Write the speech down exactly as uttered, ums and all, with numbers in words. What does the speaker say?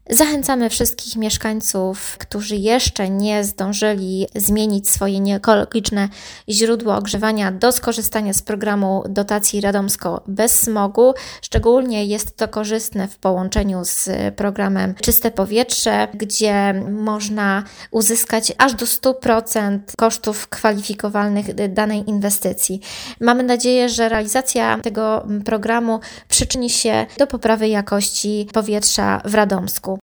Zachęcamy wszystkich mieszkańców, którzy jeszcze nie zdążyli zmienić swoje nieekologiczne źródło ogrzewania, do skorzystania z programu dotacji Radomsko bez smogu. Szczególnie jest to korzystne w połączeniu z programem Czyste Powietrze, gdzie można uzyskać aż do stu procent kosztów kwalifikowalnych danej inwestycji. Mamy nadzieję, że realizacja tego programu przyczyni się do poprawy jakości powietrza w Radomsku.